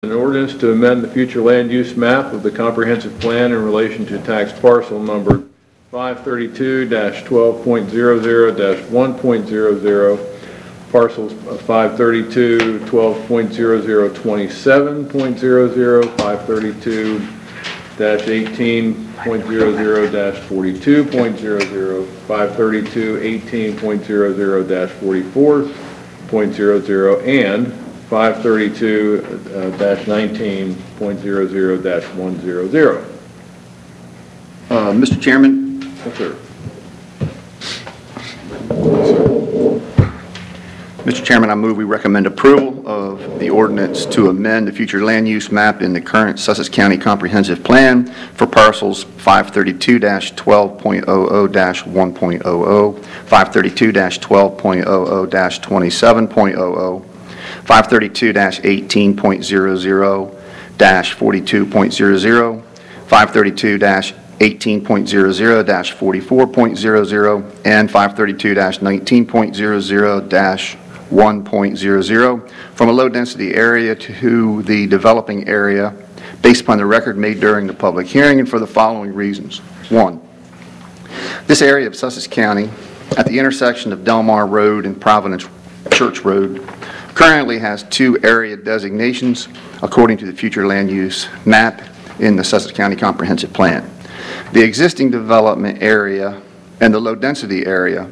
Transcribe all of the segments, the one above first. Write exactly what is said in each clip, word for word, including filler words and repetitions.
An ordinance to amend the future land use map of the comprehensive plan in relation to tax parcel number five thirty-two dash twelve point zero zero dash one point zero zero, parcels five thirty-two, twelve point zero zero, twenty-seven point zero zero, five thirty-two dash eighteen point zero zero dash forty-two point zero zero, five thirty-two, eighteen point zero zero dash forty-four point zero zero, and five thirty-two dash nineteen point zero zero dash one hundred. Uh, Mister Chairman. Yes, sir. Mister Chairman, I move we recommend approval of the ordinance to amend the future land use map in the current Sussex County Comprehensive Plan for parcels five thirty-two dash twelve point zero zero dash one point zero zero, five thirty-two dash twelve point zero zero dash twenty-seven point zero zero, five thirty-two dash eighteen point zero zero dash forty-two point zero zero, five thirty-two dash eighteen point zero zero dash forty-four point zero zero, and five thirty-two dash nineteen point zero zero dash one point zero zero from a low-density area to the developing area based upon the record made during the public hearing and for the following reasons. One, this area of Sussex County at the intersection of Delmar Road and Providence Church Road currently has two area designations according to the future land use map in the Sussex County Comprehensive Plan. The existing development area and the low-density area.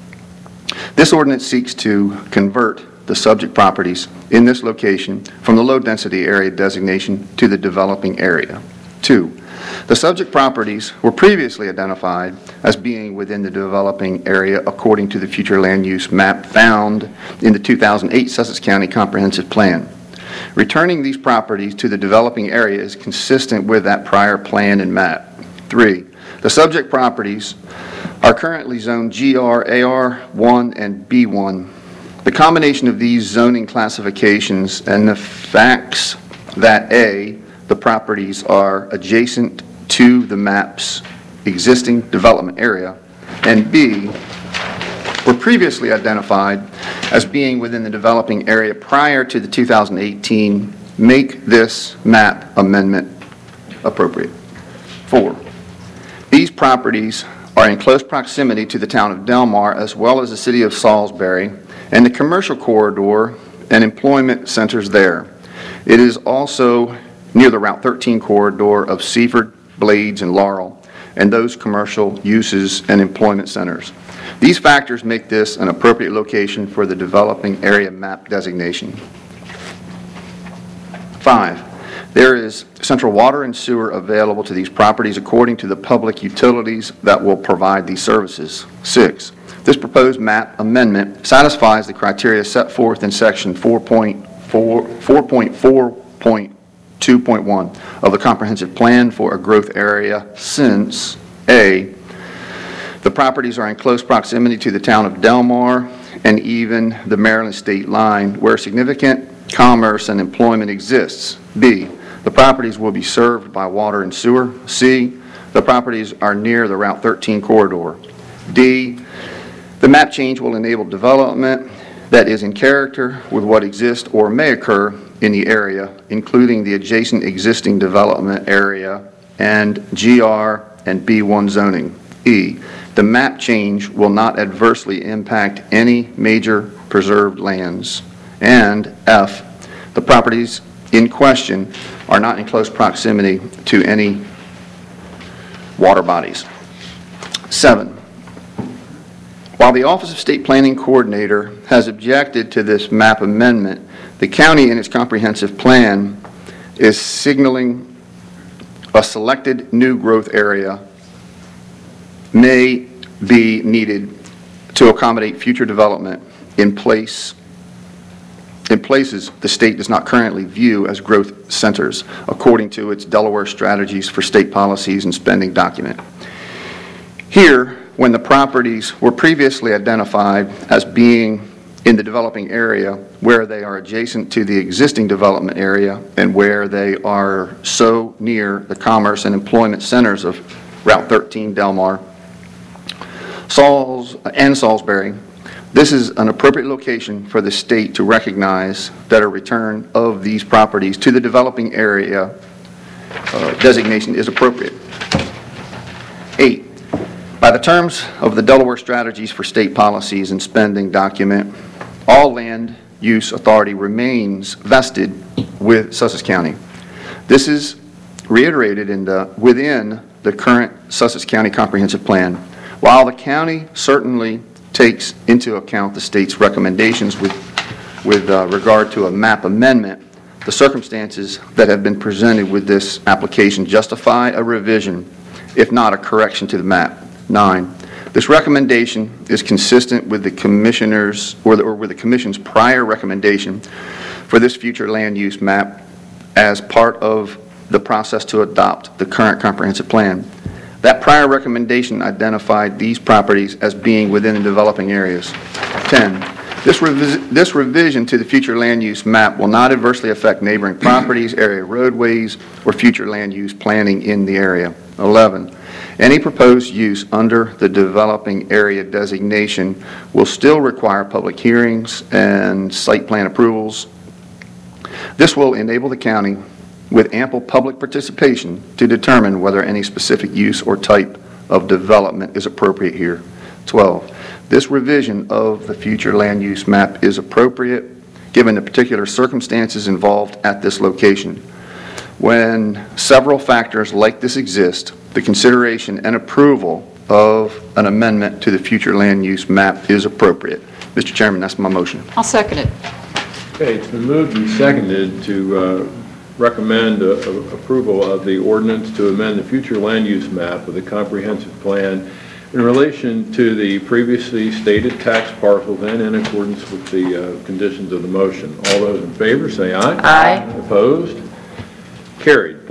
This ordinance seeks to convert the subject properties in this location from the low-density area designation to the developing area. Two, the subject properties were previously identified as being within the developing area according to the future land use map found in the two thousand eight Sussex County Comprehensive Plan. Returning these properties to the developing area is consistent with that prior plan and map. Three, the subject properties are currently zoned G R, A R one, and B one. The combination of these zoning classifications and the facts that A, the properties are adjacent to the map's existing development area, and B, were previously identified as being within the developing area prior to the two thousand eighteen, make this map amendment appropriate. Four, these properties are in close proximity to the town of Delmar as well as the city of Salisbury and the commercial corridor and employment centers there. It is also near the Route thirteen corridor of Seaford, Blades, and Laurel, and those commercial uses and employment centers. These factors make this an appropriate location for the developing area map designation. Five, there is central water and sewer available to these properties according to the public utilities that will provide these services. Six, this proposed map amendment satisfies the criteria set forth in section four point four point two point one of the Comprehensive Plan for a growth area since A, the properties are in close proximity to the town of Delmar and even the Maryland state line where significant commerce and employment exists. B, the properties will be served by water and sewer. C, the properties are near the Route thirteen corridor. D, the map change will enable development that is in character with what exists or may occur in the area, including the adjacent existing development area and G R and B one zoning. E, the map change will not adversely impact any major preserved lands. And F, the properties in question are not in close proximity to any water bodies. Seven, while the Office of State Planning Coordinator has objected to this map amendment, the county in its comprehensive plan is signaling a selected new growth area may be needed to accommodate future development in place in places the state does not currently view as growth centers, according to its Delaware Strategies for State Policies and Spending document. Here, when the properties were previously identified as being in the developing area where they are adjacent to the existing development area and where they are so near the commerce and employment centers of Route thirteen, Delmar, Sauls, and Salisbury, This is an appropriate location for the state to recognize that a return of these properties to the developing area uh, designation is appropriate. Eight, by the terms of the Delaware Strategies for State Policies and Spending document, all land use authority remains vested with Sussex County. This is reiterated in the, within the current Sussex County Comprehensive Plan. While the county certainly takes into account the state's recommendations with, with uh, regard to a map amendment, the circumstances that have been presented with this application justify a revision, if not a correction to the map. Nine, this recommendation is consistent with the commissioners or, the, or with the commission's prior recommendation for this future land use map as part of the process to adopt the current comprehensive plan. That prior recommendation identified these properties as being within the developing areas. ten, this, revis this revision to the future land use map will not adversely affect neighboring properties, area roadways, or future land use planning in the area. eleven, any proposed use under the developing area designation will still require public hearings and site plan approvals. This will enable the county, with ample public participation, to determine whether any specific use or type of development is appropriate here. twelve, this revision of the future land use map is appropriate given the particular circumstances involved at this location. When several factors like this exist, the consideration and approval of an amendment to the future land use map is appropriate. Mister Chairman, that's my motion. I'll second it. Okay, it's been moved and seconded to uh, recommend uh, approval of the ordinance to amend the future land use map of the comprehensive plan in relation to the previously stated tax parcels and in accordance with the uh, conditions of the motion. All those in favor say aye. Aye. Opposed? Carried.